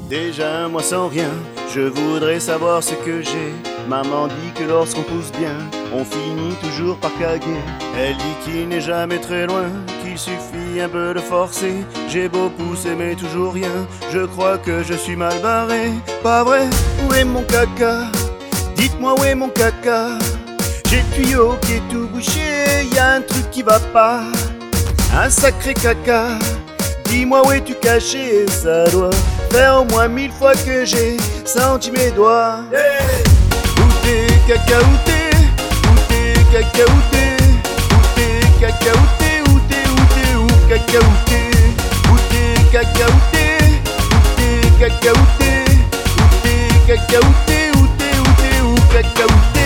Déjà moi sans rien, je voudrais savoir ce que j'ai. Maman dit que lorsqu'on pousse bien, on finit toujours par caguer. Elle dit qu'il n'est jamais très loin, qu'il suffit un peu de forcer. J'ai beau pousser mais toujours rien, je crois que je suis mal barré. Pas vrai? Où est mon caca? Dites-moi où est mon caca? J'ai le tuyau qui est tout bouché, y a un truc qui va pas. Un sacré caca, dis-moi où es-tu caché? Ça doit faire au moins 1000 fois que j'ai senti mes doigts. Hey! Où t'es caca, où t'es? Où t'es caca, où t'es? Où t'es caca, où t'es? Où t'es, où t'es, où caca, où t'es? Où t'es caca, où t'es? Où t'es caca, où t'es? Où t'es caca, où t'es? Où t'es, où t'es, où caca, où t'es?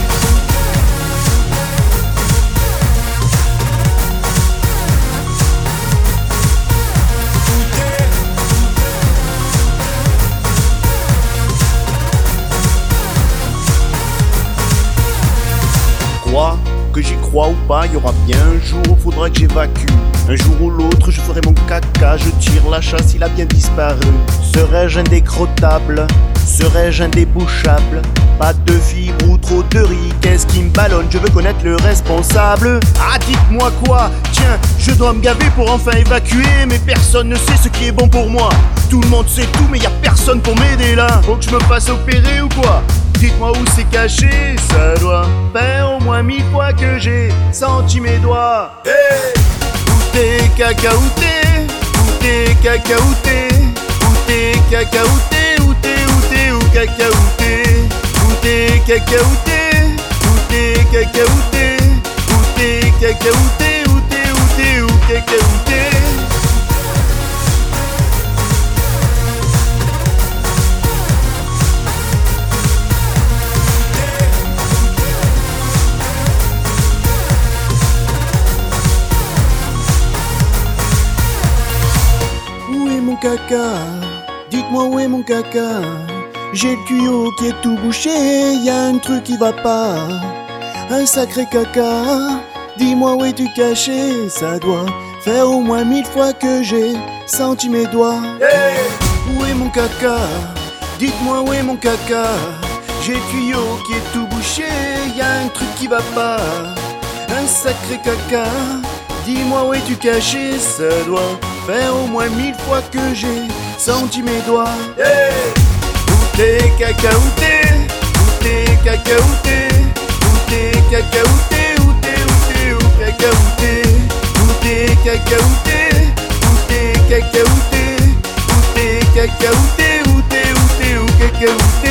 Que j'y crois ou pas, y aura bien un jour où faudra que j'évacue. Un jour ou l'autre je ferai mon caca, je tire la chasse, il a bien disparu. Serais-je indécrottable? Serais-je indébouchable? Pas de fibre ou trop de riz, qu'est-ce qui me ballonne? Je veux connaître le responsable. Ah dites-moi quoi? Tiens, je dois me gaver pour enfin évacuer, mais personne ne sait ce qui est bon pour moi. Tout le monde sait tout mais y a personne pour m'aider là. Faut que je me fasse opérer ou quoi? Dites-moi où c'est caché, ça doit faire au moins 1000 fois que j'ai senti mes doigts. Hey! Où t'es caca, où t'es? Où t'es caca, où t'es? Où t'es caca, où t'es? Où t'es, où t'es, où caca, où t'es? Où t'es caca, où t'es? Où t'es caca, où t'es? Où t'es caca, où t'es? Où t'es, où t'es, où caca, où t'es? Caca, dites-moi où est mon caca? J'ai le tuyau qui est tout bouché, y a un truc qui va pas. Un sacré caca, dis-moi où es-tu caché? Ça doit faire au moins 1000 fois que j'ai senti mes doigts. Hey! Où est mon caca? Dites-moi où est mon caca? J'ai le tuyau qui est tout bouché, y a un truc qui va pas. Un sacré caca, dis-moi où es-tu caché? Ça doit faire au moins 1000 fois que j'ai senti mes doigts. Hey! Où t'es caca, où t'es? Où t'es caca, où t'es? Où t'es caca, où t'es? Où t'es, où t'es, où caca, où t'es? Où t'es caca, où t'es? Où t'es caca, où t'es? Où t'es caca, où t'es? Où t'es, où t'es, où caca, où t'es?